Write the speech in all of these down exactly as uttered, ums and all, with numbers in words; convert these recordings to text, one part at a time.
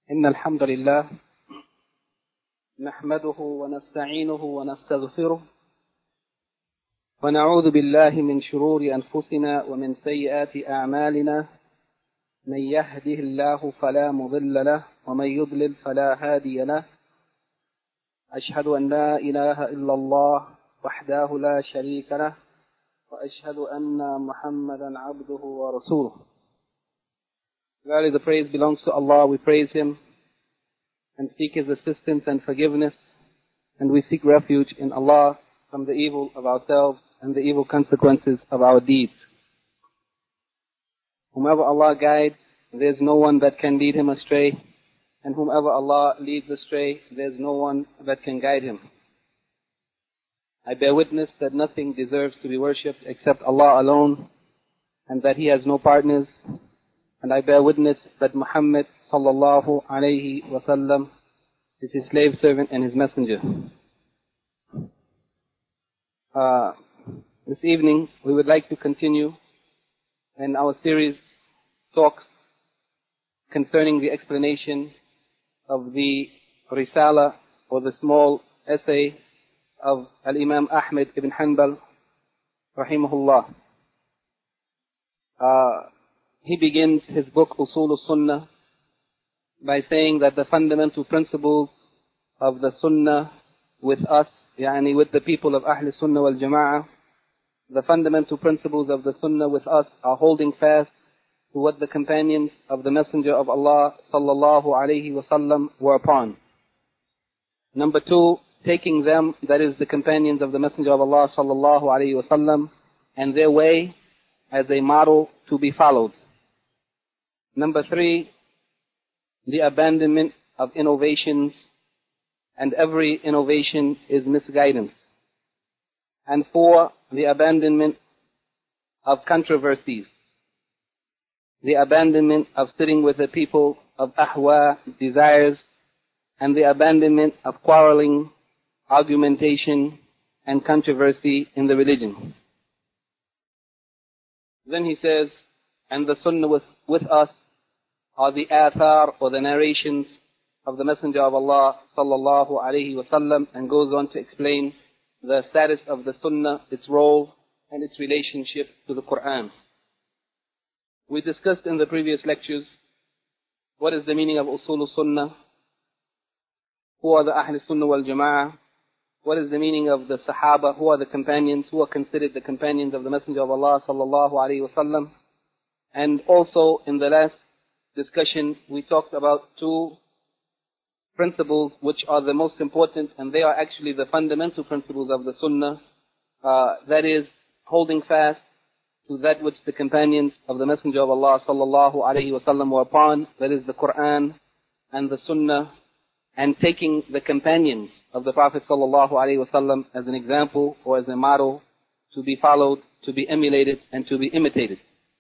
إن الحمد لله نحمده ونستعينه ونستغفره ونعوذ بالله من شرور أنفسنا ومن سيئات أعمالنا من يهده الله فلا مضل له ومن يضلل فلا هادي له أشهد أن لا إله إلا الله وحده لا شريك له وأشهد أن محمدا عبده ورسوله. Verily the praise belongs to Allah. We praise Him and seek His assistance and forgiveness, and we seek refuge in Allah from the evil of ourselves and the evil consequences of our deeds. Whomever Allah guides, there is no one that can lead him astray, and whomever Allah leads astray, there is no one that can guide him. I bear witness that nothing deserves to be worshipped except Allah alone, and that He has no partners. And I bear witness that Muhammad sallallahu alayhi wa sallam is His slave servant and His messenger. Uh, this evening we would like to continue in our series talks concerning the explanation of the Risala, or the small essay of Al-Imam Ahmad ibn Hanbal rahimahullah. Uh, he begins his book Usul al-Sunnah by saying that the fundamental principles of the Sunnah with us, yani with the people of Ahl Sunnah wal Jama'ah, the fundamental principles of the Sunnah with us are holding fast to what the companions of the Messenger of Allah sallallahu alayhi wa sallam were upon. Number two, taking them, that is the companions of the Messenger of Allah sallallahu alayhi wa sallam, and their way as a model to be followed. Number three, the abandonment of innovations, and every innovation is misguidance. And four, the abandonment of controversies, the abandonment of sitting with the people of ahwa, desires, and the abandonment of quarreling, argumentation, and controversy in the religion. Then he says, and the Sunnah with, with us are the athar, or the narrations of the Messenger of Allah sallallahu alayhi wa sallam, and goes on to explain the status of the Sunnah, its role, and its relationship to the Quran. We discussed in the previous lectures what is the meaning of Usul al-Sunnah, who are the Ahl Sunnah wal Jama'ah, what is the meaning of the Sahaba, who are the companions, who are considered the companions of the Messenger of Allah sallallahu alayhi wa sallam. And also in the last discussion we talked about two principles which are the most important, and they are actually the fundamental principles of the Sunnah. Uh, that is, holding fast to that which the companions of the Messenger of Allah sallallahu alayhi wa sallam were upon, that is the Quran and the Sunnah, and taking the companions of the Prophet sallallahu alayhi wa sallam as an example or as a model to be followed, to be emulated, and to be imitated.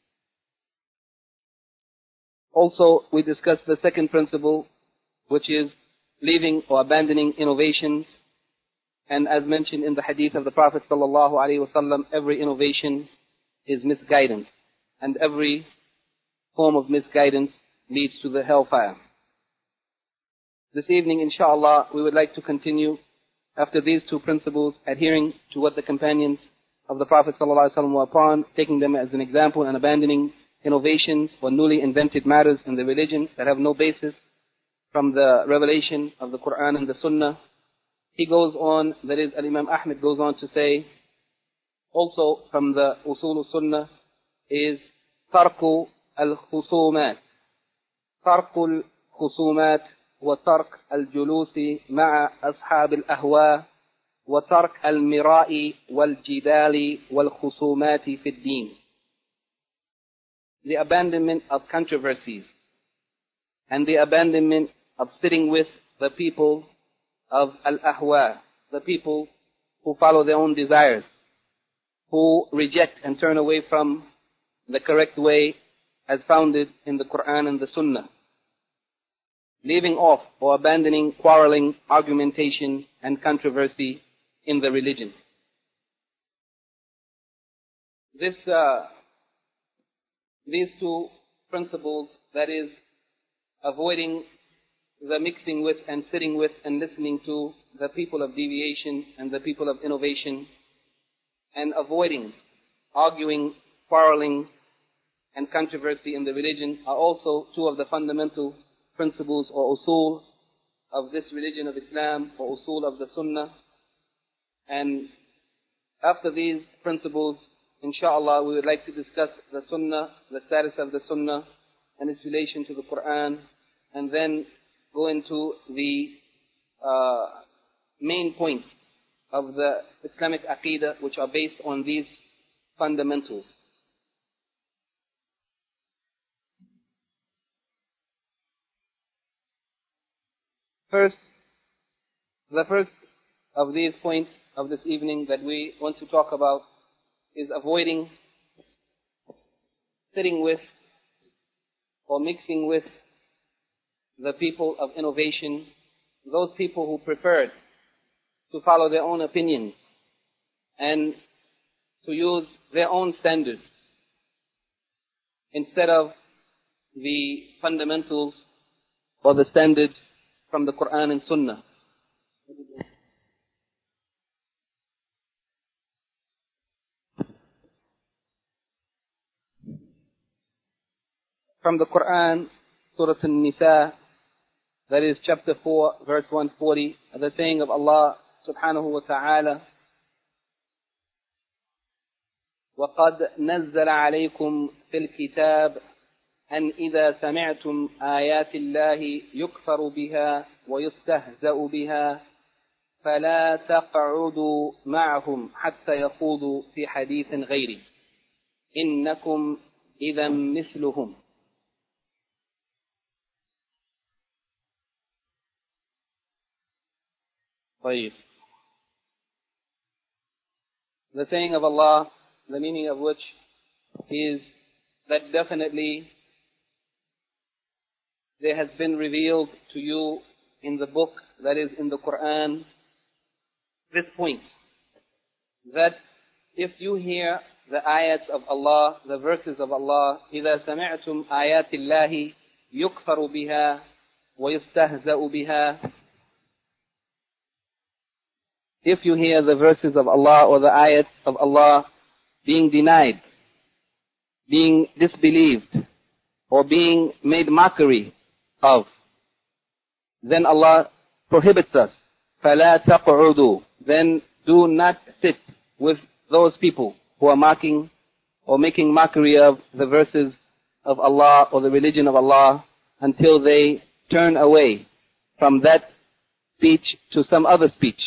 Also, we discussed the second principle, which is leaving or abandoning innovations. And as mentioned in the hadith of the Prophet sallallahu alaihi wasallam, every innovation is misguidance, and every form of misguidance leads to the hellfire. This evening, inshallah, we would like to continue after these two principles, adhering to what the companions of the Prophet sallallahu alaihi wasallam were upon, taking them as an example, and abandoning innovations or newly invented matters in the religion that have no basis from the revelation of the Quran and the Sunnah. He goes on, that is, Al-Imam Ahmad goes on to say, also from the Usul al-Sunnah is Tarku al-Khusumat. Tarku al-Khusumat wa Tark al-Julusi ma'a ashab al-ahwa wa Tark al-Mira'i wal-Jidali wal-Khusumati fi ad-Din. The abandonment of controversies, and the abandonment of sitting with the people of al-ahwa, the people who follow their own desires, who reject and turn away from the correct way as founded in the Quran and the Sunnah, leaving off or abandoning quarreling, argumentation, and controversy in the religion. This uh, These two principles, that is, avoiding the mixing with and sitting with and listening to the people of deviation and the people of innovation, and avoiding arguing, quarreling, and controversy in the religion are also two of the fundamental principles or usul of this religion of Islam, or usul of the Sunnah. And after these principles, inshallah, we would like to discuss the Sunnah, the status of the Sunnah, and its relation to the Quran, and then go into the uh, main points of the Islamic Aqidah, which are based on these fundamentals. First, the first of these points of this evening that we want to talk about is avoiding sitting with or mixing with the people of innovation, those people who preferred to follow their own opinions and to use their own standards instead of the fundamentals or the standards from the Quran and Sunnah. From the Quran, Surah An-Nisa, that is chapter four, verse one forty, the saying of Allah subhanahu wa ta'ala, وَقَدْ نَزَّلَ عَلَيْكُمْ فِي الْكِتَابِ أَنْ إِذَا سَمِعْتُمْ آيَاتِ اللَّهِ يُكْفَرُ بِهَا وَيُسْتَهْزَأُ بِهَا فَلَا تَقْعُدُوا مَعَهُمْ حَتَّى يَخُوضُوا فِي حَدِيثٍ غَيْرِهِ إِنَّكُمْ إِذًا مِثْلُهُمْ. طيب. The saying of Allah, the meaning of which is that definitely there has been revealed to you in the book, that is in the Quran, this point, that if you hear the ayats of Allah, the verses of Allah, إِذَا سَمِعْتُمْ آيَاتِ اللَّهِ يُكْفَرُ بِهَا وَيُسْتَهْزَأُ بِهَا, if you hear the verses of Allah or the ayats of Allah being denied, being disbelieved, or being made mockery of, then Allah prohibits us. فَلَا تَقْعُدُوا, then do not sit with those people who are mocking or making mockery of the verses of Allah or the religion of Allah until they turn away from that speech to some other speech.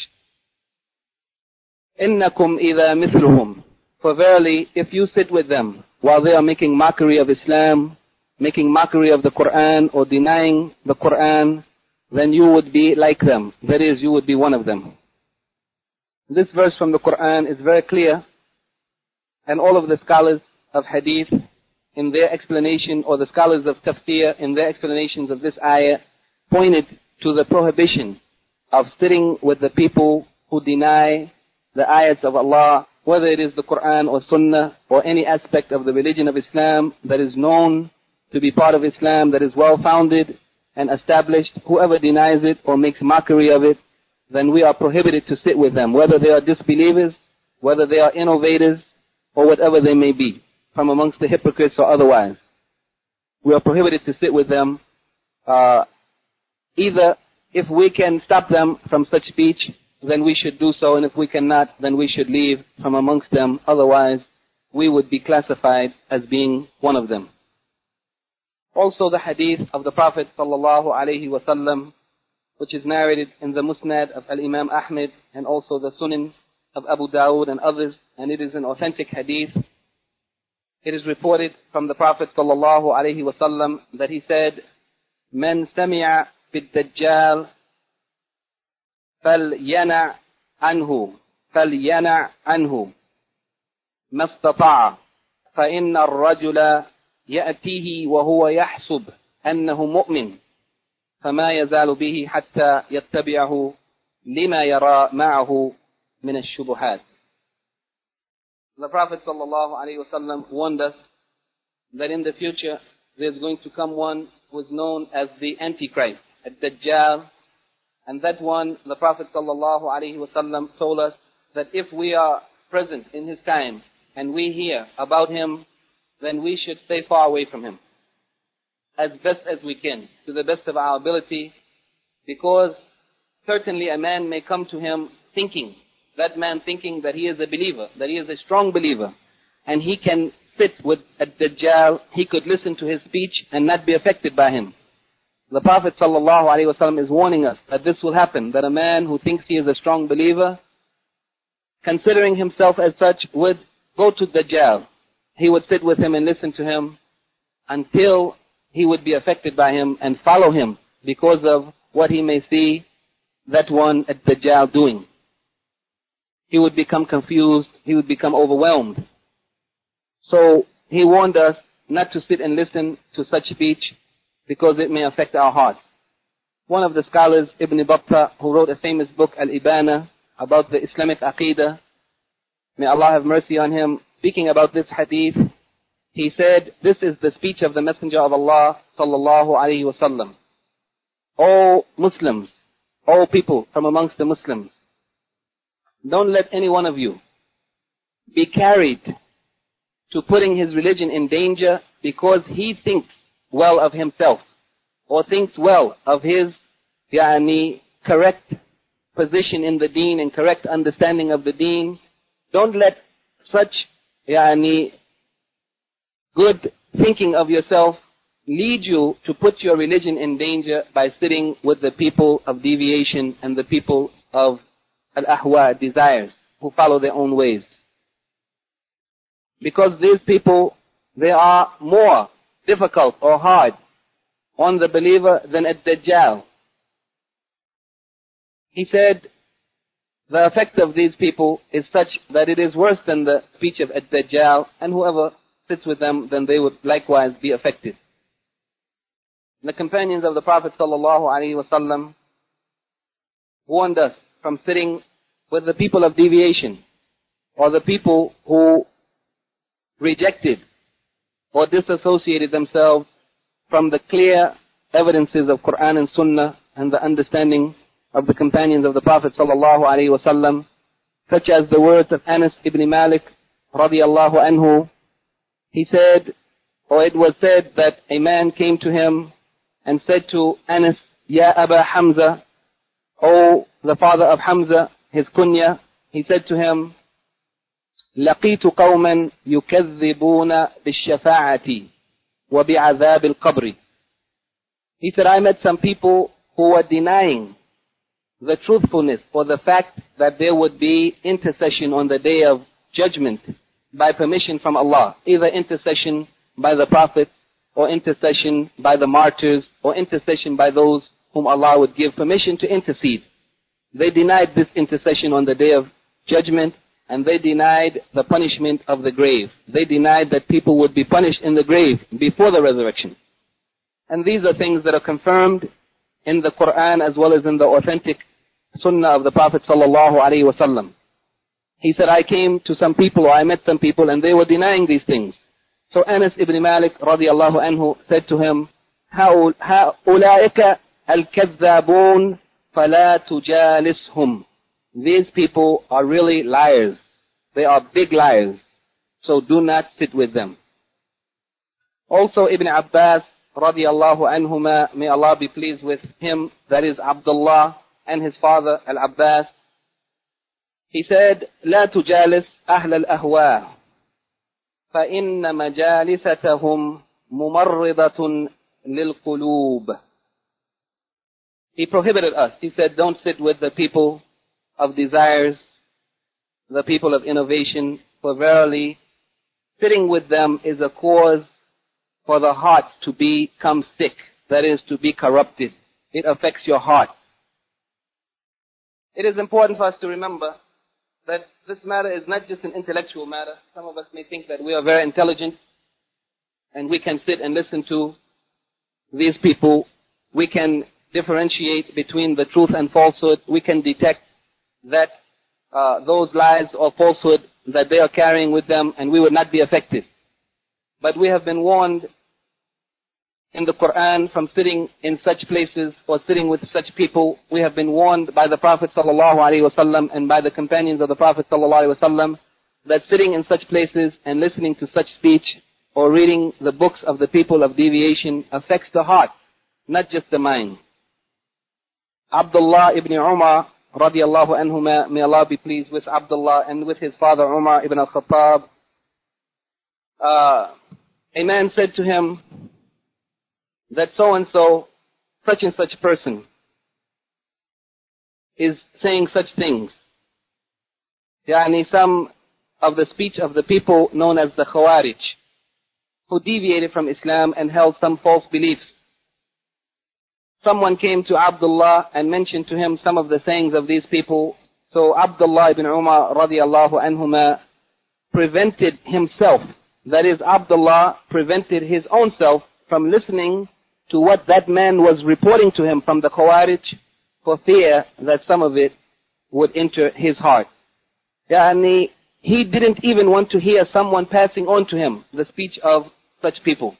إِنَّكُمْ إِذَا مِثْلُهُمْ, for verily, if you sit with them while they are making mockery of Islam, making mockery of the Quran, or denying the Quran, then you would be like them. That is, you would be one of them. This verse from the Quran is very clear, and all of the scholars of Hadith in their explanation, or the scholars of Tafsir in their explanations of this ayah, pointed to the prohibition of sitting with the people who deny the ayats of Allah, whether it is the Quran or Sunnah or any aspect of the religion of Islam that is known to be part of Islam, that is well founded and established. Whoever denies it or makes mockery of it, then we are prohibited to sit with them, whether they are disbelievers, whether they are innovators, or whatever they may be, from amongst the hypocrites or otherwise. We are prohibited to sit with them, uh, either if we can stop them from such speech, then we should do so, and if we cannot, then we should leave from amongst them. Otherwise, we would be classified as being one of them. Also, the hadith of the Prophet sallallahu alaihi wasallam, which is narrated in the Musnad of Al-Imam Ahmed and also the Sunan of Abu Dawud and others, and it is an authentic hadith. It is reported from the Prophet sallallahu alaihi wasallam that he said, "Man sami'a bid-dajjal فلينع عنه فلينع عنه ما استطاع فإن الرجل يأتيه وهو يحسب أنه مؤمن فما يزال به حتى يتبعه لما يرى معه من الشبهات." The Prophet sallallahu alaihi wasallam warned us that in the future there's going to come one who is known as the Antichrist. Ad-Dajjal. And that one, the Prophet sallallahu alaihi wasallam told us that if we are present in his time and we hear about him, then we should stay far away from him as best as we can, to the best of our ability, because certainly a man may come to him thinking, that man thinking that he is a believer, that he is a strong believer, and he can sit with a Dajjal, he could listen to his speech and not be affected by him. The Prophet sallallahu alaihi wasallam is warning us that this will happen, that a man who thinks he is a strong believer, considering himself as such, would go to Dajjal. He would sit with him and listen to him until he would be affected by him and follow him because of what he may see that one at Dajjal doing. He would become confused, he would become overwhelmed. So he warned us not to sit and listen to such speech because it may affect our hearts. One of the scholars, Ibn Battah, who wrote a famous book, Al-Ibana, about the Islamic Aqidah, may Allah have mercy on him, speaking about this hadith, he said, this is the speech of the Messenger of Allah sallallahu alaihi wasallam. O Muslims, O people from amongst the Muslims, don't let any one of you be carried to putting his religion in danger because he thinks well of himself or thinks well of his yani, correct position in the deen and correct understanding of the deen. Don't let such yani, good thinking of yourself lead you to put your religion in danger by sitting with the people of deviation and the people of al-ahwa, desires, who follow their own ways. Because these people, they are more difficult or hard on the believer than a Dajjal. He said, the effect of these people is such that it is worse than the speech of a Dajjal, and whoever sits with them, then they would likewise be affected. The companions of the Prophet sallallahu alaihi wasallam warned us from sitting with the people of deviation, or the people who rejected or disassociated themselves from the clear evidences of Quran and Sunnah and the understanding of the companions of the Prophet sallallahu alaihi wasallam, such as the words of Anas ibn Malik radiyallahu anhu. He said, or it was said that a man came to him and said to Anas, Ya Aba Hamza, O the father of Hamza, his kunya, he said to him, لقيت قوما يكذبون بالشفاعة وبعذاب القبر. He said, I met some people who were denying the truthfulness or the fact that there would be intercession on the day of judgment by permission from Allah, either intercession by the Prophet or intercession by the martyrs or intercession by those whom Allah would give permission to intercede. They denied this intercession on the day of judgment, and they denied the punishment of the grave. They denied that people would be punished in the grave before the resurrection. And these are things that are confirmed in the Quran as well as in the authentic Sunnah of the Prophet sallallahu alaihi wasallam. He said, I came to some people, or I met some people, and they were denying these things. So Anas ibn Malik radiyallahu anhu said to him, هؤلاء الكذابون فلا تجالسهم. These people are really liars. They are big liars. So do not sit with them. Also Ibn Abbas radiyallahu anhuma, may Allah be pleased with him, that is Abdullah and his father Al-Abbas, he said, لا تجالس أهل الأهواء فإن مجالستهم ممرضة للقلوب. He prohibited us. He said, don't sit with the people of desires, the people of innovation, for verily sitting with them is a cause for the heart to become sick, that is, to be corrupted. It affects your heart. It is important for us to remember that this matter is not just an intellectual matter. Some of us may think that we are very intelligent and we can sit and listen to these people. We can differentiate between the truth and falsehood. We can detect that uh, those lies or falsehood that they are carrying with them, and we would not be affected. But we have been warned in the Quran from sitting in such places or sitting with such people. We have been warned by the Prophet sallallahu alaihi wasallam and by the companions of the Prophet sallallahu alaihi wasallam that sitting in such places and listening to such speech or reading the books of the people of deviation affects the heart, not just the mind. Abdullah ibn Umar radiallahu anhuma, may Allah be pleased with Abdullah and with his father Umar ibn al-Khattab, uh, a man said to him that so-and-so, such and such person, is saying such things. Yani some of the speech of the people known as the Khawarij, who deviated from Islam and held some false beliefs. Someone came to Abdullah and mentioned to him some of the sayings of these people. So Abdullah ibn Umar radiallahu anhuma prevented himself, that is, Abdullah prevented his own self from listening to what that man was reporting to him from the Khawarij, for fear that some of it would enter his heart. Yani, he didn't even want to hear someone passing on to him the speech of such people.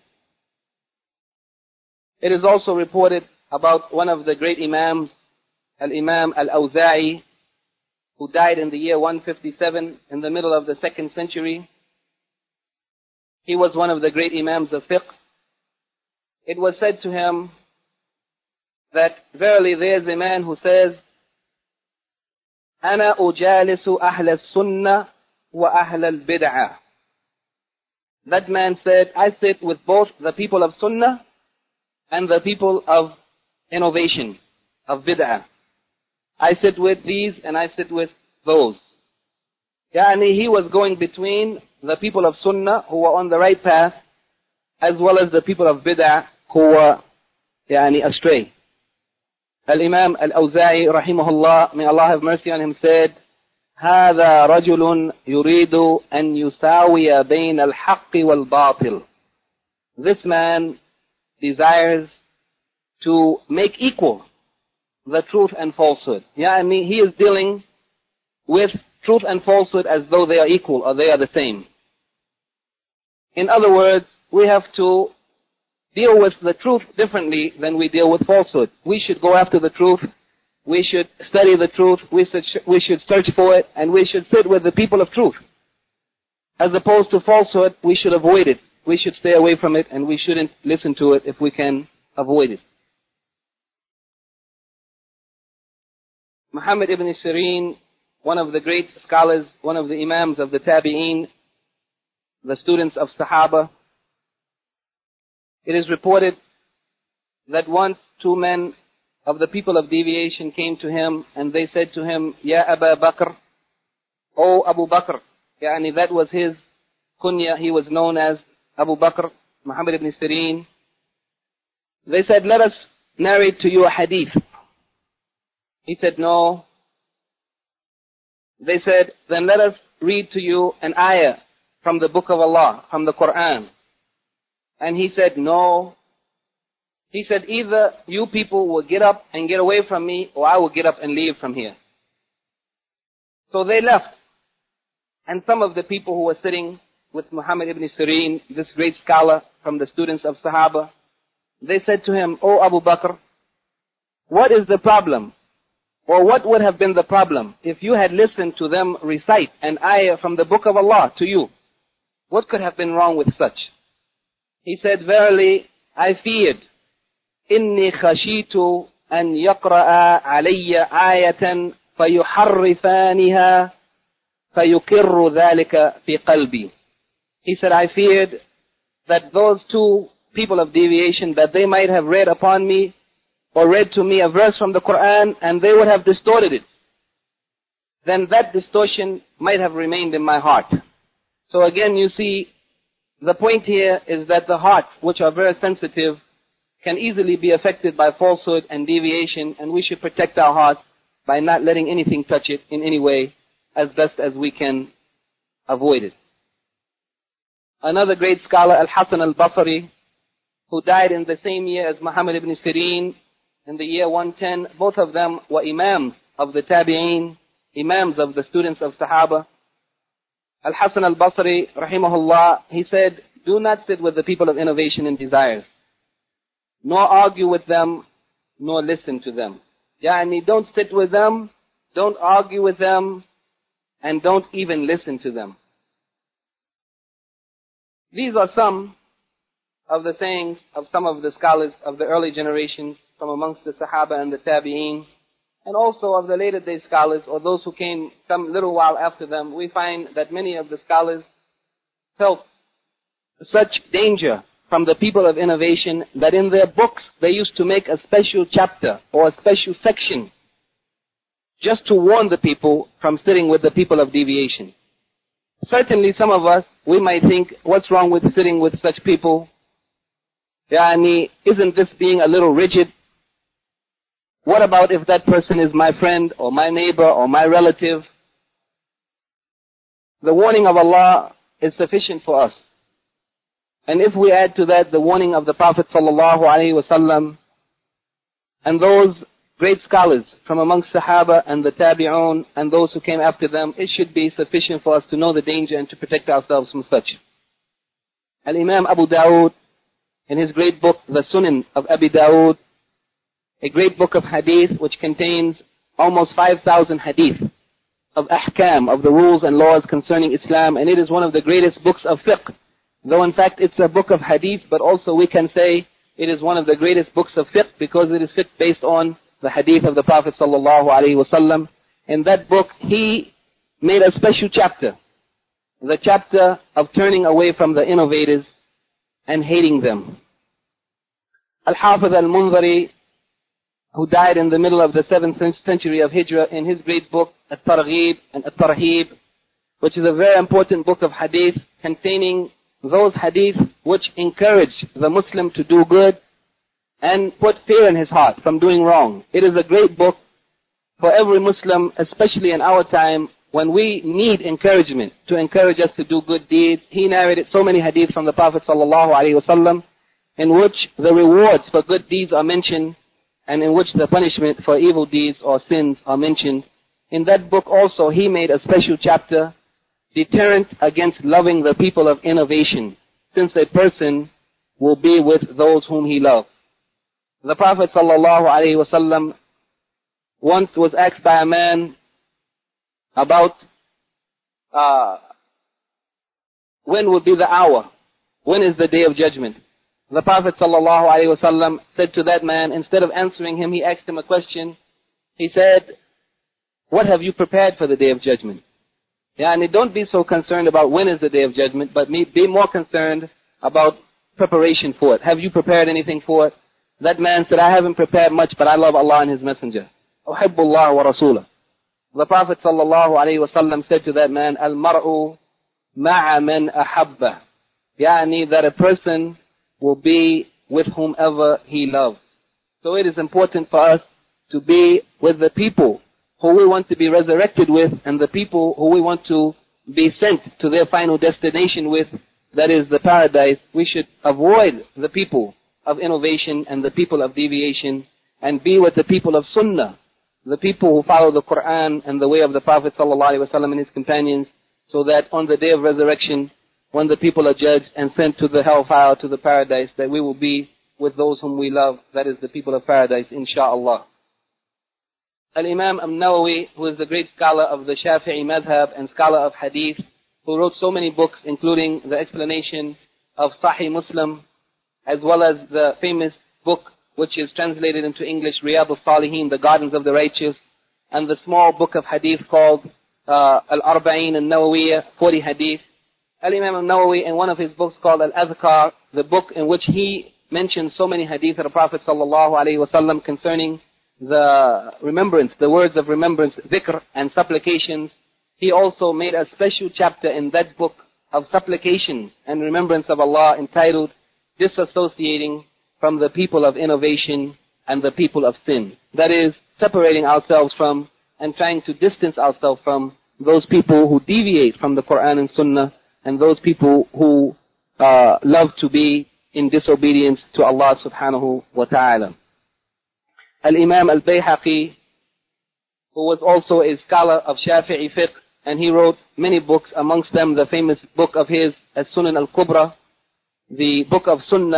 It is also reported about one of the great Imams, Al-Imam Al-Awza'i, who died in the year one fifty-seven in the middle of the second century. He was one of the great Imams of fiqh. It was said to him that verily there is a man who says, أنا أجالس أهل السنة وأهل البدعة. That man said, I sit with both the people of Sunnah and the people of innovation, of bid'ah. I sit with these and I sit with those. Yani he was going between the people of Sunnah who were on the right path, as well as the people of bid'ah who were yani astray. Al-Imam Al-Awza'i rahimahullah, may Allah have mercy on him, said, هذا رجل يريد أن يساوي بين الحق والباطل. This man desires to make equal the truth and falsehood. Yeah, I mean, he is dealing with truth and falsehood as though they are equal or they are the same. In other words, we have to deal with the truth differently than we deal with falsehood. We should go after the truth. We should study the truth. We should, we should search for it, and we should sit with the people of truth. As opposed to falsehood, we should avoid it. We should stay away from it, and we shouldn't listen to it if we can avoid it. Muhammad ibn Sirin, one of the great scholars, one of the Imams of the Tabi'een, the students of Sahaba, it is reported that once two men of the people of deviation came to him and they said to him, Ya Aba Bakr, O Abu Bakr, yani that was his kunya, he was known as Abu Bakr, Muhammad ibn Sirin. They said, let us narrate to you a hadith. He said, no. They said, then let us read to you an ayah from the book of Allah, from the Quran. And he said, no. He said, either you people will get up and get away from me, or I will get up and leave from here. So they left. And some of the people who were sitting with Muhammad ibn Sirin, this great scholar from the students of Sahaba, they said to him, O Abu Bakr, what is the problem? Or what would have been the problem if you had listened to them recite an ayah from the book of Allah to you? What could have been wrong with such? He said, verily, I feared, إني خشيت أن يقرأ علي آية فيحرفانها فيقر ذلك في قلبي. He said, I feared that those two people of deviation, that they might have read upon me or read to me a verse from the Quran and they would have distorted it. Then that distortion might have remained in my heart. So again, you see, the point here is that the hearts, which are very sensitive, can easily be affected by falsehood and deviation, and we should protect our hearts by not letting anything touch it in any way, as best as we can avoid it. Another great scholar, Al-Hasan al-Basri, who died in the same year as Muhammad ibn Sirin, in the year one ten, both of them were imams of the Tabi'een, imams of the students of Sahaba. Al-Hasan al-Basri, rahimahullah, he said, do not sit with the people of innovation and desires. nor argue with them, nor listen to them. Yani don't sit with them, don't argue with them, and don't even listen to them. These are some of the sayings of some of the scholars of the early generations from amongst the Sahaba and the Tabi'een, and also of the later day scholars, or those who came some little while after them. We find that many of the scholars felt such danger from the people of innovation that in their books they used to make a special chapter or a special section just to warn the people from sitting with the people of deviation. Certainly some of us, we might think, what's wrong with sitting with such people? Yani, isn't this being a little rigid? What about if that person is my friend or my neighbor or my relative? The warning of Allah is sufficient for us. And if we add to that the warning of the Prophet sallallahu alaihi wasallam and those great scholars from amongst Sahaba and the Tabi'un and those who came after them, it should be sufficient for us to know the danger and to protect ourselves from such. Al-Imam Abu Dawood, in his great book, The Sunan of Abi Dawood, a great book of hadith which contains almost five thousand hadith of ahkam, of the rules and laws concerning Islam, and it is one of the greatest books of fiqh. Though in fact it's a book of hadith, but also we can say it is one of the greatest books of fiqh because it is fiqh based on the hadith of the Prophet sallallahu alaihi wasallam. In that book, he made a special chapter, the chapter of turning away from the innovators and hating them. Al-Hafiz al-Munzari, who died in the middle of the seventh century of Hijrah, in his great book, At-Targhib and At-Tarhib, which is a very important book of hadith containing those hadith which encourage the Muslim to do good and put fear in his heart from doing wrong. It is a great book for every Muslim, especially in our time when we need encouragement to encourage us to do good deeds. He narrated so many hadith from the Prophet sallallahu alaihi wasallam in which the rewards for good deeds are mentioned and in which the punishment for evil deeds or sins are mentioned. In that book also he made a special chapter, deterrent against loving the people of innovation, since a person will be with those whom he loves. The Prophet sallallahu alaihi wasallam once was asked by a man about uh, when would be the hour, when is the day of judgment. The Prophet sallallahu alaihi wasallam said to that man, instead of answering him, he asked him a question. He said, what have you prepared for the day of judgment? Yeah, and don't be so concerned about when is the day of judgment, but be more concerned about preparation for it. Have you prepared anything for it? That man said, I haven't prepared much, but I love Allah and His Messenger. أحب الله ورسوله. The Prophet sallallahu alaihi wasallam said to that man, Al-mar'u ma'a man ahabba. Yani that a person will be with whomever he loves. So it is important for us to be with the people who we want to be resurrected with and the people who we want to be sent to their final destination with, that is the paradise. We should avoid the people of innovation and the people of deviation and be with the people of sunnah, the people who follow the Quran and the way of the Prophet sallallahu alaihi wasallam and his companions, so that on the day of resurrection, when the people are judged and sent to the hellfire, to the paradise, that we will be with those whom we love, that is the people of paradise, insha'Allah. Al-Imam al-Nawawi, who is the great scholar of the Shafi'i madhab and scholar of hadith, who wrote so many books, including the explanation of Sahih Muslim, as well as the famous book which is translated into English, Riyadh al-Salihin, the Gardens of the Righteous, and the small book of hadith called uh, Al-Arba'in al-Nawawiyya, forty hadith. Al-Imam al-Nawawi, in one of his books called Al-Adhkar, the book in which he mentioned so many hadith of the Prophet sallallahu alaihi wasallam concerning the remembrance, the words of remembrance, dhikr and supplications, he also made a special chapter in that book of supplication and remembrance of Allah entitled Disassociating from the People of Innovation and the People of Sin. That is, separating ourselves from and trying to distance ourselves from those people who deviate from the Quran and Sunnah and those people who uh, love to be in disobedience to Allah subhanahu wa ta'ala. Al-Imam al-Bayhaqi, who was also a scholar of Shafi'i fiqh, and he wrote many books, amongst them the famous book of his, As-Sunan al-Kubra, the book of Sunnah,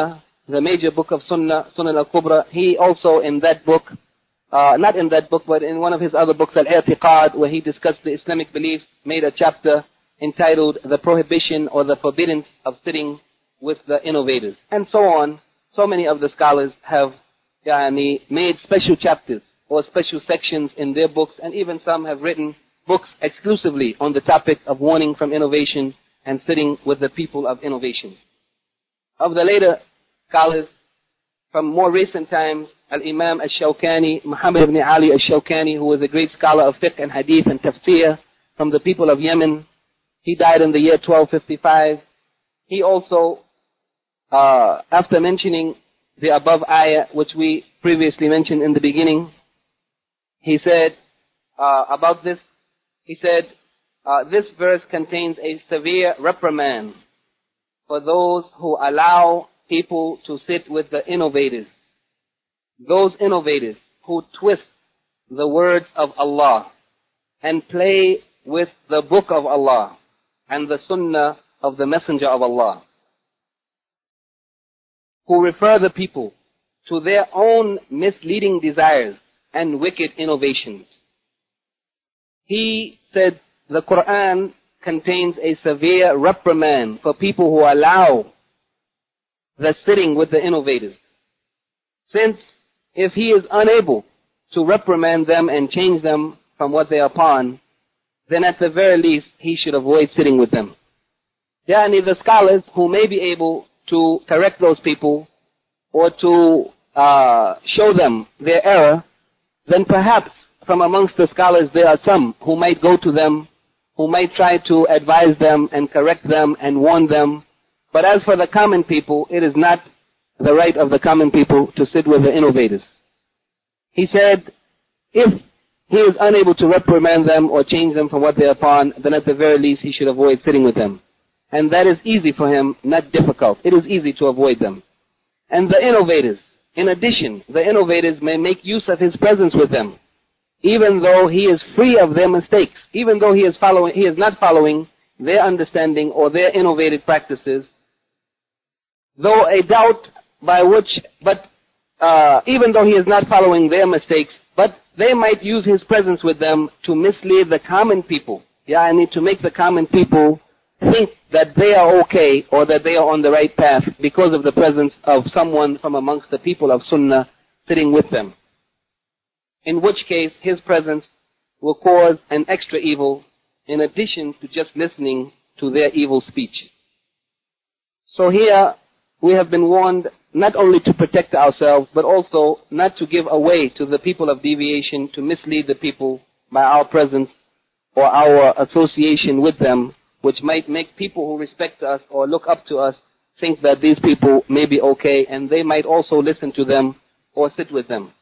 the major book of Sunnah, Sunan al-Kubra, he also in that book, uh, not in that book, but in one of his other books, Al-I'tiqad, where he discussed the Islamic beliefs, made a chapter entitled The Prohibition or the Forbiddance of Sitting with the Innovators, and so on. So many of the scholars have yani, made special chapters or special sections in their books, and even some have written books exclusively on the topic of warning from innovation and sitting with the people of innovation. Of the later scholars, from more recent times, Al-Imam Al-Shawkani, Muhammad ibn Ali Al-Shawkani, who was a great scholar of fiqh and hadith and tafsir from the people of Yemen. He died in the year twelve fifty-five. He also, uh, after mentioning the above ayah, which we previously mentioned in the beginning, he said uh, about this, he said, uh, this verse contains a severe reprimand for those who allow people to sit with the innovators. Those innovators who twist the words of Allah and play with the book of Allah and the sunnah of the Messenger of Allah, who refer the people to their own misleading desires and wicked innovations. He said the Quran contains a severe reprimand for people who allow the sitting with the innovators. Since if he is unable to reprimand them and change them from what they are upon, then at the very least he should avoid sitting with them. Yani the scholars who may be able to correct those people or to uh, show them their error, then perhaps from amongst the scholars there are some who might go to them, who might try to advise them and correct them and warn them. But as for the common people, it is not the right of the common people to sit with the innovators. He said, if he is unable to reprimand them or change them from what they are upon, then at the very least he should avoid sitting with them. And that is easy for him, not difficult. It is easy to avoid them. And the innovators, in addition, the innovators may make use of his presence with them, even though he is free of their mistakes, even though he is following, he is not following their understanding or their innovative practices, though a doubt by which, but uh, even though he is not following their mistakes, but they might use his presence with them to mislead the common people. Yeah, I need to make the common people think that they are okay or that they are on the right path because of the presence of someone from amongst the people of Sunnah sitting with them. In which case, his presence will cause an extra evil in addition to just listening to their evil speech. So here, we have been warned not only to protect ourselves, but also not to give away to the people of deviation to mislead the people by our presence or our association with them, which might make people who respect us or look up to us think that these people may be okay and they might also listen to them or sit with them.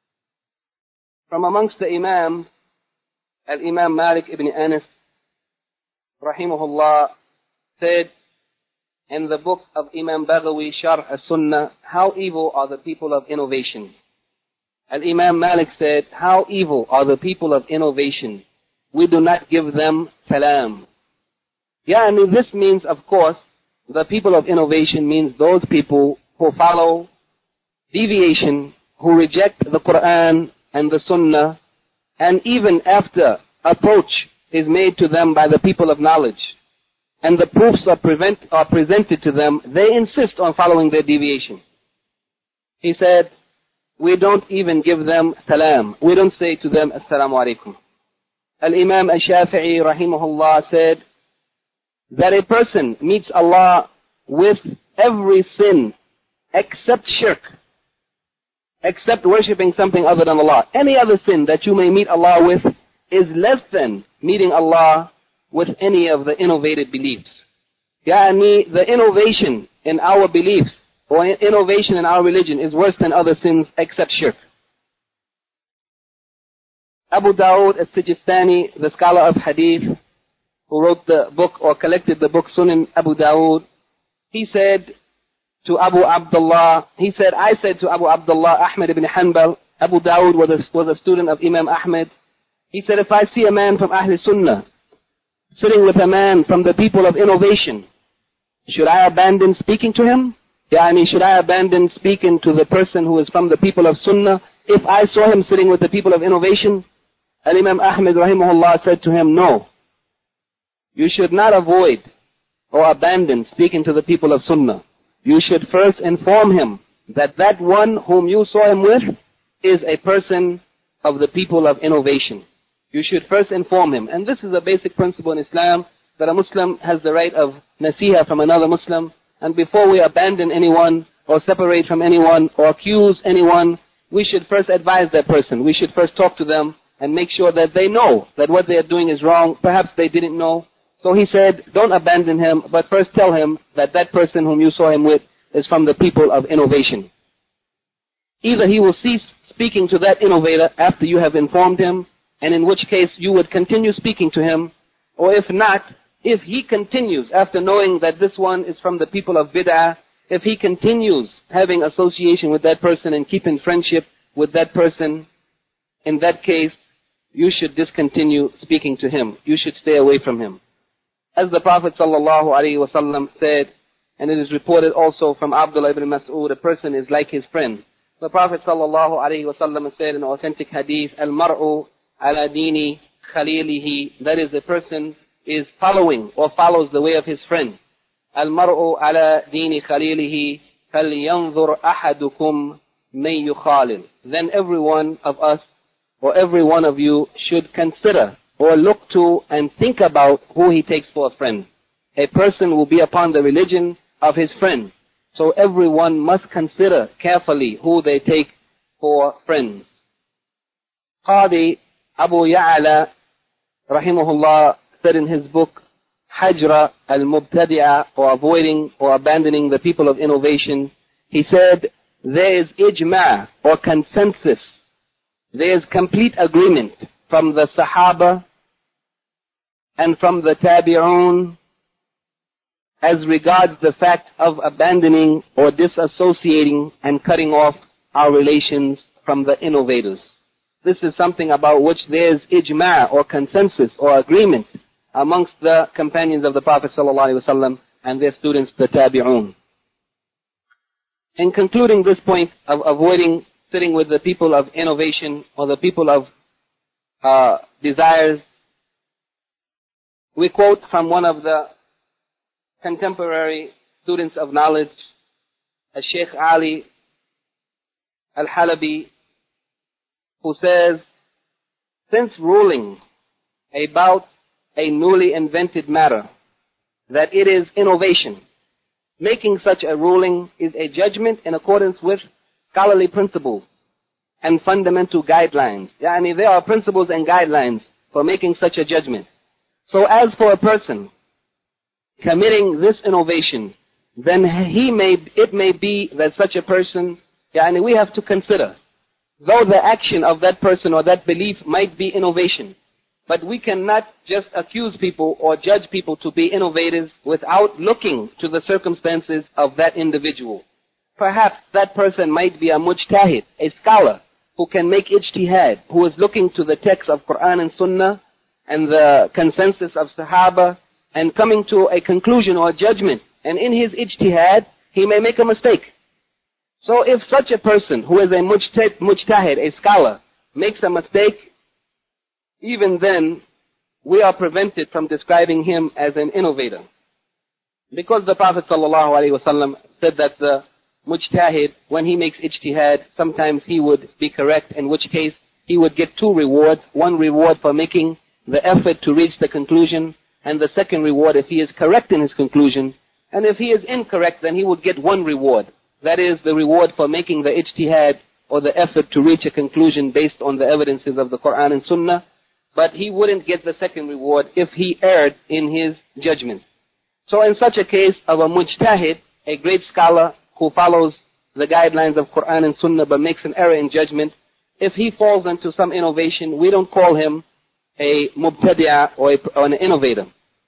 From amongst the Imams, Al-Imam Malik ibn Anas, rahimahullah, said in the book of Imam Baghawi, Sharh as-Sunnah, how evil are the people of innovation. Al-Imam Malik said, how evil are the people of innovation. We do not give them salam. Yeah, I mean, this means, of course, the people of innovation means those people who follow deviation, who reject the Quran and the Sunnah, and even after approach is made to them by the people of knowledge, and the proofs are, prevent, are presented to them, they insist on following their deviation. He said, we don't even give them salam. We don't say to them, assalamu alaikum. Al-Imam Al-Shafi'i, rahimahullah, said that a person meets Allah with every sin except shirk, except worshipping something other than Allah. Any other sin that you may meet Allah with is less than meeting Allah with any of the innovated beliefs. Yani, the innovation in our beliefs or innovation in our religion is worse than other sins except shirk. Abu Dawud al-Sijistani, the scholar of hadith, who wrote the book or collected the book Sunan Abu Dawud, he said to Abu Abdullah, he said, I said to Abu Abdullah Ahmad ibn Hanbal, Abu Dawud was a, was a student of Imam Ahmad, he said, if I see a man from Ahl Sunnah sitting with a man from the people of innovation, should I abandon speaking to him? Yani, should I abandon speaking to the person who is from the people of Sunnah if I saw him sitting with the people of innovation? Al-Imam Ahmad rahimahullah said to him, no. You should not avoid or abandon speaking to the people of Sunnah. You should first inform him that that one whom you saw him with is a person of the people of innovation. You should first inform him. And this is a basic principle in Islam, that a Muslim has the right of nasiha from another Muslim. And before we abandon anyone or separate from anyone or accuse anyone, we should first advise that person. We should first talk to them and make sure that they know that what they are doing is wrong. Perhaps they didn't know. So he said, don't abandon him, but first tell him that that person whom you saw him with is from the people of innovation. Either he will cease speaking to that innovator after you have informed him, and in which case you would continue speaking to him, or if not, if he continues after knowing that this one is from the people of bid'ah, if he continues having association with that person and keeping friendship with that person, in that case, you should discontinue speaking to him. You should stay away from him. As the Prophet sallallahu alaihi wasallam said, and it is reported also from Abdullah ibn Mas'ud, a person is like his friend. The Prophet sallallahu alaihi wasallam said in authentic hadith, Al-mar'u ala dini khalilihi, that is, the person is following or follows the way of his friend. Al-mar'u ala dini khalilihi falyanzur ahadukum man yukhalil. Then every one of us or every one of you should consider or look to and think about who he takes for a friend. A person will be upon the religion of his friend. So everyone must consider carefully who they take for friends. Qadi Abu Ya'la rahimahullah said in his book, Hajra al-Mubtadi'a, or avoiding or abandoning the people of innovation, he said, there is ijma' or consensus. There is complete agreement from the Sahaba and from the Tabi'un as regards the fact of abandoning or disassociating and cutting off our relations from the innovators. This is something about which there is ijma' or consensus or agreement amongst the companions of the Prophet ﷺ and their students, the Tabi'un. In concluding this point of avoiding sitting with the people of innovation or the people of uh, desires, we quote from one of the contemporary students of knowledge, Sheikh Ali Al-Halabi, who says, since ruling about a newly invented matter, that it is innovation, making such a ruling is a judgment in accordance with scholarly principles and fundamental guidelines. Yani, there are principles and guidelines for making such a judgment. So as for a person committing this innovation, then he may, it may be that such a person, yani, we have to consider, though the action of that person or that belief might be innovation, but we cannot just accuse people or judge people to be innovators without looking to the circumstances of that individual. Perhaps that person might be a mujtahid, a scholar, who can make ijtihad, who is looking to the text of Quran and Sunnah and the consensus of Sahaba and coming to a conclusion or a judgment. And in his ijtihad, he may make a mistake. So if such a person who is a mujtahid, a scholar, makes a mistake, even then, we are prevented from describing him as an innovator. Because the Prophet ﷺ said that the mujtahid, when he makes ijtihad, sometimes he would be correct, in which case he would get two rewards. One reward for making the effort to reach the conclusion, and the second reward if he is correct in his conclusion. And if he is incorrect, then he would get one reward. That is the reward for making the ijtihad or the effort to reach a conclusion based on the evidences of the Quran and Sunnah. But he wouldn't get the second reward if he erred in his judgment. So in such a case of a mujtahid, a great scholar who follows the guidelines of Quran and Sunnah but makes an error in judgment, if he falls into some innovation, we don't call him a mubtadi'a or, a, or an innovator.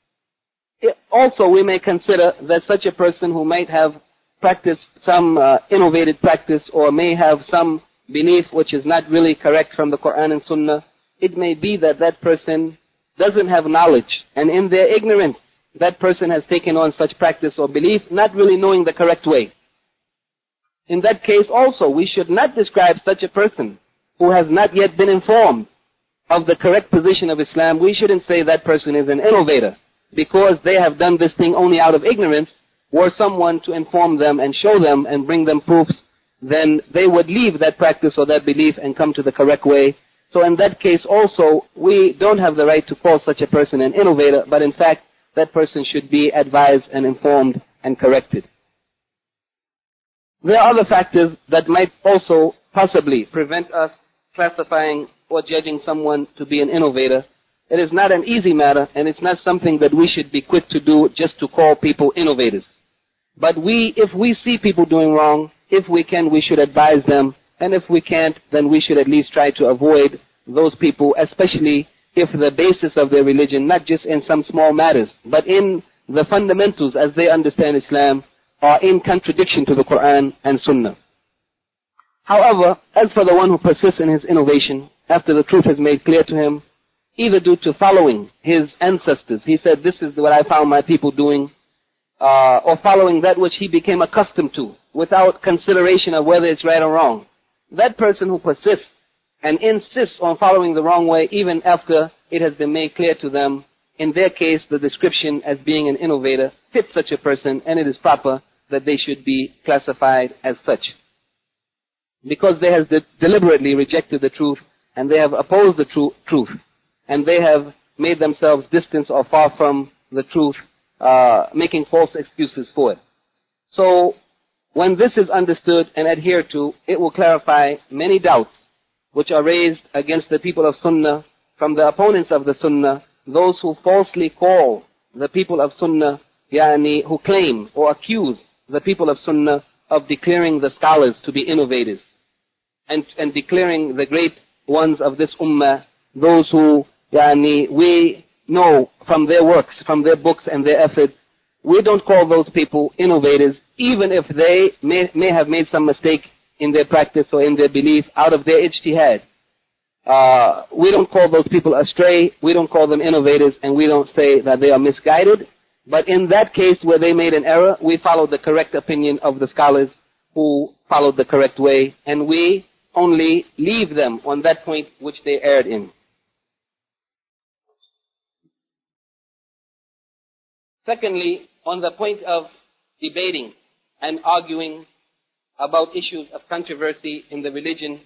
It, also, we may consider that such a person who might have practiced some uh, innovative practice or may have some belief which is not really correct from the Quran and Sunnah, it may be that that person doesn't have knowledge, and in their ignorance, that person has taken on such practice or belief, not really knowing the correct way. in that case also we should not describe such a person who has not yet been informed of the correct position of Islam. We shouldn't say that person is an innovator because they have done this thing only out of ignorance. Were someone to inform them and show them and bring them proofs, then they would leave that practice or that belief and come to the correct way. So in that case also, we don't have the right to call such a person an innovator, but in fact, that person should be advised and informed and corrected. There are other factors that might also possibly prevent us classifying or judging someone to be an innovator. It is not an easy matter, and it's not something that we should be quick to do just to call people innovators. But we, if we see people doing wrong, if we can, we should advise them. And if we can't, then we should at least try to avoid those people, especially if the basis of their religion, not just in some small matters, but in the fundamentals as they understand Islam, are in contradiction to the Quran and Sunnah. However, as for the one who persists in his innovation, after the truth is made clear to him, either due to following his ancestors, he said, this is what I found my people doing, uh, or following that which he became accustomed to, without consideration of whether it's right or wrong. That person who persists and insists on following the wrong way, even after it has been made clear to them, in their case, the description as being an innovator fits such a person, and it is proper that they should be classified as such. Because they have de- deliberately rejected the truth, and they have opposed the tru- truth, and they have made themselves distant or far from the truth, uh, making false excuses for it. So, when this is understood and adhered to, it will clarify many doubts which are raised against the people of Sunnah from the opponents of the Sunnah, those who falsely call the people of Sunnah, yani, who claim or accuse the people of Sunnah of declaring the scholars to be innovators and, and declaring the great ones of this ummah, those who, yani, we know from their works, from their books and their efforts, we don't call those people innovators, even if they may, may have made some mistake in their practice or in their belief out of their ijtihad. Uh, we don't call those people astray, we don't call them innovators, and we don't say that they are misguided. But in that case where they made an error, we follow the correct opinion of the scholars who followed the correct way, and we only leave them on that point which they erred in. Secondly, on the point of debating and arguing about issues of controversy in the religion,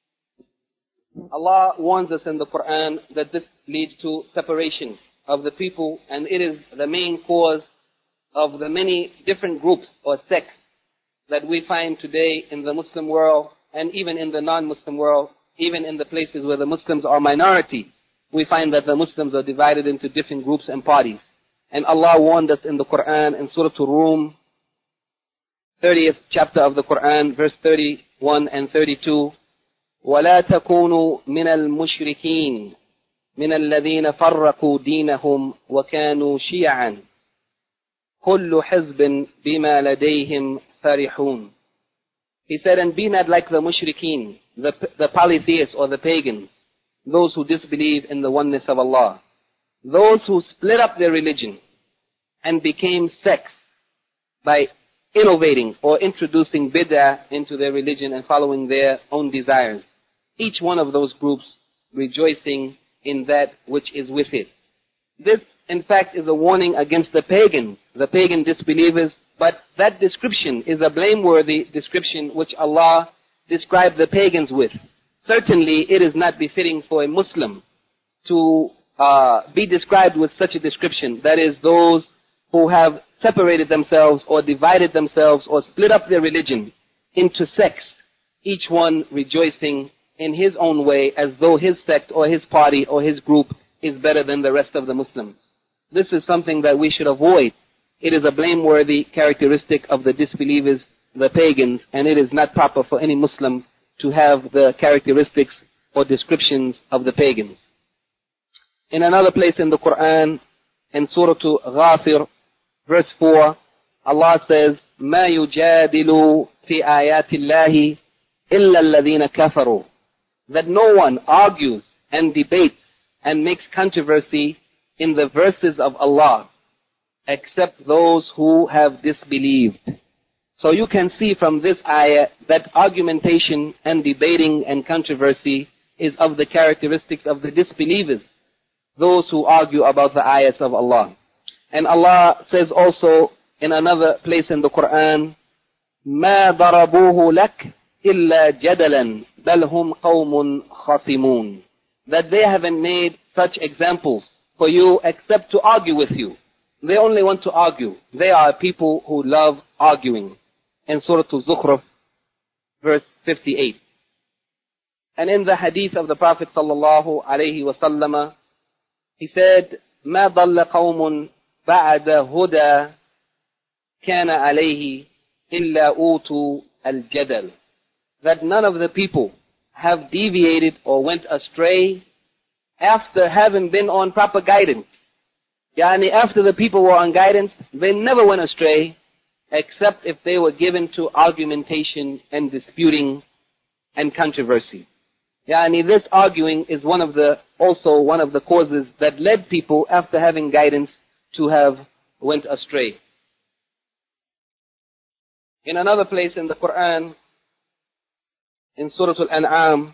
Allah warns us in the Quran that this leads to separation of the people, and it is the main cause of the many different groups or sects that we find today in the Muslim world and even in the non-Muslim world, even in the places where the Muslims are minority. We find that the Muslims are divided into different groups and parties. And Allah warned us in the Quran in Surah Ar-Rum, thirtieth chapter of the Quran, verse thirty-one and thirty-two, وَلَا تَكُونُوا مِنَ الْمُشْرِكِينَ مِنَ الَّذِينَ فَرَّقُوا دِينَهُمْ وَكَانُوا شِيَعًا كُلُّ حِزْبٍ بِمَا لَدَيْهِمْ فَرِحُونَ. He said, and be not like the mushrikeen, the, the polytheists or the pagans, those who disbelieve in the oneness of Allah, those who split up their religion and became sects by innovating or introducing bid'ah into their religion and following their own desires. Each one of those groups rejoicing in that which is with it. This, in fact, is a warning against the pagans, the pagan disbelievers, but that description is a blameworthy description which Allah described the pagans with. Certainly, it is not befitting for a Muslim to uh, be described with such a description. That is, those who have separated themselves or divided themselves or split up their religion into sects, each one rejoicing in his own way as though his sect or his party or his group is better than the rest of the Muslims. This is something that we should avoid. It is a blameworthy characteristic of the disbelievers, the pagans, and it is not proper for any Muslim to have the characteristics or descriptions of the pagans. In another place in the Quran, in Surah Ghafir, verse four, Allah says, مَا يُجَادِلُ فِي آيَاتِ اللَّهِ إِلَّا الَّذِينَ كَفَرُوا. That no one argues and debates and makes controversy in the verses of Allah except those who have disbelieved. So you can see from this ayah that argumentation and debating and controversy is of the characteristics of the disbelievers, those who argue about the ayahs of Allah. And Allah says also in another place in the Quran, مَا ضَرَبُوهُ لَكْ إِلَّا جَدَلًا بَلْ هُمْ قَوْمٌ خَصِمُونَ, that they haven't made such examples for you except to argue with you. They only want to argue. They are people who love arguing. In Surah Al-Zukhruf, verse fifty-eight. And in the hadith of the Prophet sallallahu alayhi wa sallam, he said, مَا ضَلَّ قَوْمٌ بَعْدَ هُدَى كَانَ عَلَيْهِ إِلَّا أُوتُوا الْجَدَلِ, that none of the people have deviated or went astray after having been on proper guidance. Yani after the people were on guidance, they never went astray except if they were given to argumentation and disputing and controversy. Yani this arguing is one of the, also one of the causes that led people after having guidance to have went astray. In another place in the Quran, in Surah Al-An'am,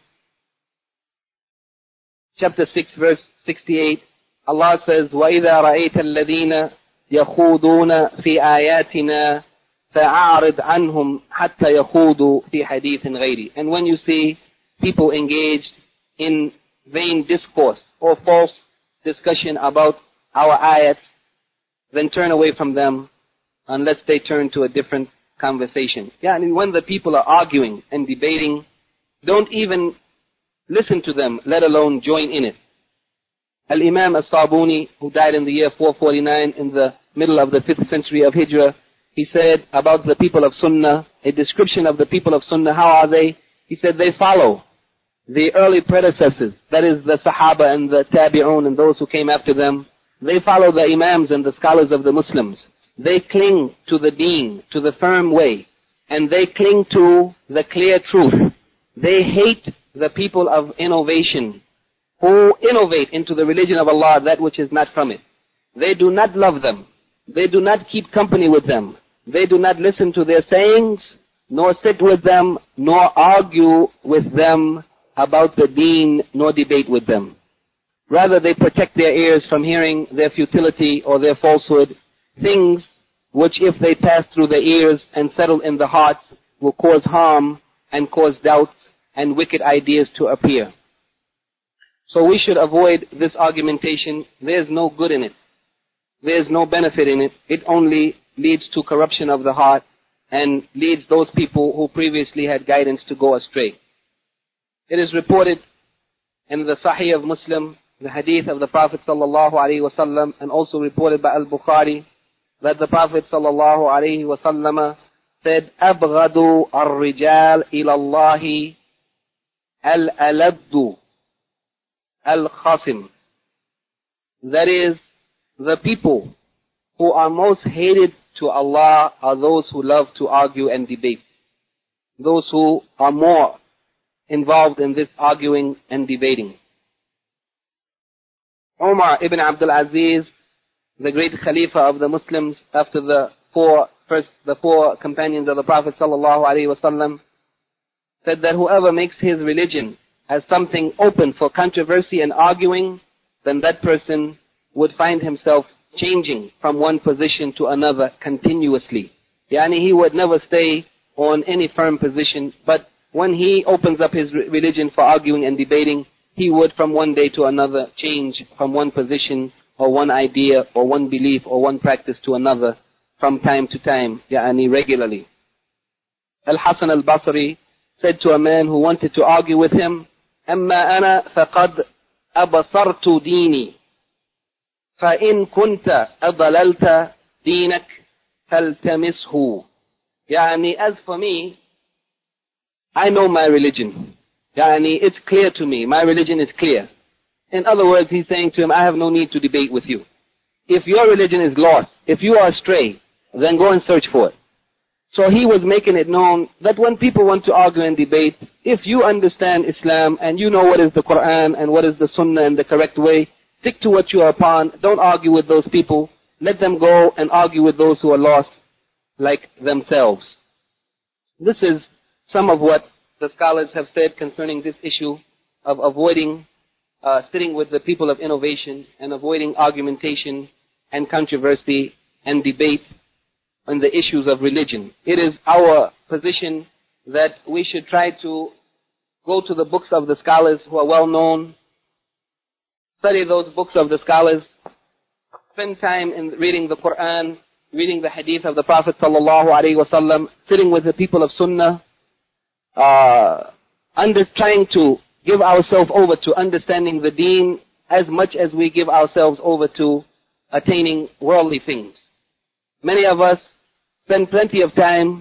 chapter six, verse sixty-eight, Allah says, وَإِذَا رَأَيْتَ الَّذِينَ يَخُوضُونَ فِي آيَاتِنَا فَأَعْرِضْ عَنْهُمْ حَتَّى يَخُوضُوا فِي حَدِيثٍ غَيْرِ. And when you see people engaged in vain discourse or false discussion about our ayats, then turn away from them unless they turn to a different conversation. Yeah, and when the people are arguing and debating, don't even listen to them, let alone join in it. Al-Imam As-Sabuni, who died in the year four forty-nine in the middle of the fifth century of Hijrah, he said about the people of Sunnah, a description of the people of Sunnah, how are they? He said they follow the early predecessors, that is the Sahaba and the Tabi'un and those who came after them. They follow the Imams and the scholars of the Muslims. They cling to the deen, to the firm way, and they cling to the clear truth. They hate the people of innovation, who innovate into the religion of Allah that which is not from it. They do not love them. They do not keep company with them. They do not listen to their sayings, nor sit with them, nor argue with them about the deen, nor debate with them. Rather, they protect their ears from hearing their futility or their falsehood, things which if they pass through the ears and settle in the hearts will cause harm and cause doubts and wicked ideas to appear. So we should avoid this argumentation. There's no good in it. There's no benefit in it. It only leads to corruption of the heart and leads those people who previously had guidance to go astray. It is reported in the Sahih of Muslim, the hadith of the Prophet sallallahu alaihi wasallam, and also reported by Al-Bukhari, that the Prophet sallallahu alaihi wasallam said, أَبْغَضُ الرِّجَالِ إِلَى اللَّهِ الْأَلَدُّ الْخَصِمُ. That is, the people who are most hated to Allah are those who love to argue and debate. Those who are more involved in this arguing and debating. Umar ibn Abdul Aziz, the great Khalifa of the Muslims after the four first the four companions of the Prophet sallallahu alaihi wasallam, said that whoever makes his religion as something open for controversy and arguing, then that person would find himself changing from one position to another continuously. Yani he would never stay on any firm position, but when he opens up his religion for arguing and debating, he would from one day to another change from one position or one idea or one belief or one practice to another from time to time, yani regularly. Al-Hasan al-Basri said to a man who wanted to argue with him, أَمَّا أَنَا فَقَدْ أَبَصَرْتُ دِينِي فَإِن كُنْتَ أَضَلَلْتَ دِينَكَ فَالْتَمِسْهُ. Yani as for me, I know my religion. Yani it's clear to me. My religion is clear. In other words, he's saying to him, I have no need to debate with you. If your religion is lost, if you are astray, then go and search for it. So he was making it known that when people want to argue and debate, if you understand Islam and you know what is the Quran and what is the Sunnah and the correct way, stick to what you are upon. Don't argue with those people. Let them go and argue with those who are lost like themselves. This is some of what the scholars have said concerning this issue of avoiding uh, sitting with the people of innovation and avoiding argumentation and controversy and debate on the issues of religion. It is our position that we should try to go to the books of the scholars who are well known, study those books of the scholars, spend time in reading the Quran, reading the hadith of the Prophet sallallahu alaihi wasallam, sitting with the people of Sunnah, uh, under trying to give ourselves over to understanding the deen as much as we give ourselves over to attaining worldly things. Many of us spend plenty of time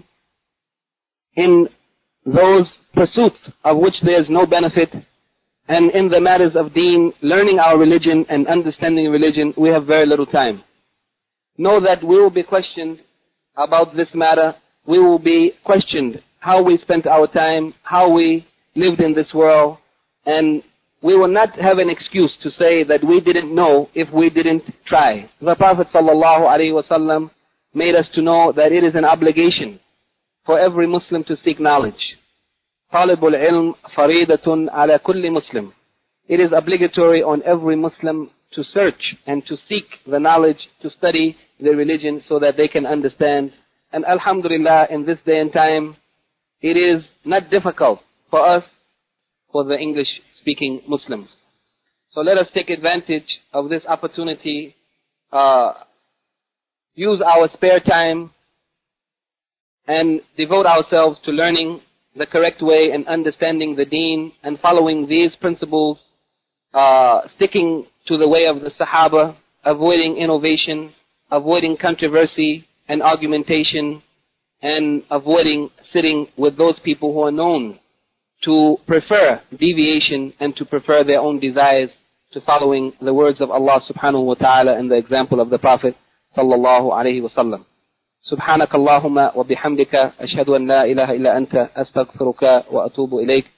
in those pursuits of which there is no benefit, and in the matters of deen, learning our religion and understanding religion, we have very little time. Know that we will be questioned about this matter. We will be questioned how we spent our time, how we lived in this world, and we will not have an excuse to say that we didn't know if we didn't try. The Prophet sallallahu alaihi wasallam made us to know that it is an obligation for every Muslim to seek knowledge. طالب العلم فريضة على كل مسلم. It is obligatory on every Muslim to search and to seek the knowledge, to study the religion so that they can understand. And alhamdulillah, in this day and time, it is not difficult for us, for the English-speaking Muslims. So let us take advantage of this opportunity, uh, use our spare time, and devote ourselves to learning the correct way and understanding the deen and following these principles, uh, sticking to the way of the Sahaba, avoiding innovation, avoiding controversy and argumentation, and avoiding sitting with those people who are known to prefer deviation and to prefer their own desires to following the words of Allah subhanahu wa ta'ala and the example of the Prophet sallallahu alayhi wa sallam. سبحانك اللهم وبحمدك أشهد أن لا إله إلا أنت أستغفرك وأتوب إليك